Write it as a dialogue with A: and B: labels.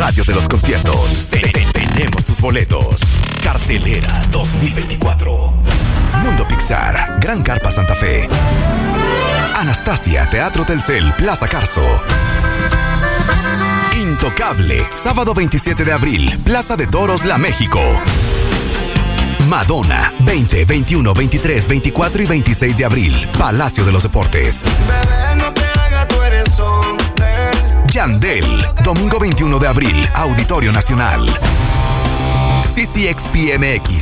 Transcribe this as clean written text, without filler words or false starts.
A: radio de los conciertos. Tenemos tus boletos. Cartelera 2024. Mundo Pixar, Gran Carpa Santa Fe. Anastasia, Teatro Telcel, Plaza Carso. Intocable, sábado 27 de abril, Plaza de Toros, La México. Madonna, 20, 21, 23, 24 y 26 de abril, Palacio de los Deportes.
B: Bebé, no te hagas, tú eres hombre.
A: Yandel, domingo 21 de abril, Auditorio Nacional. CCXP MX,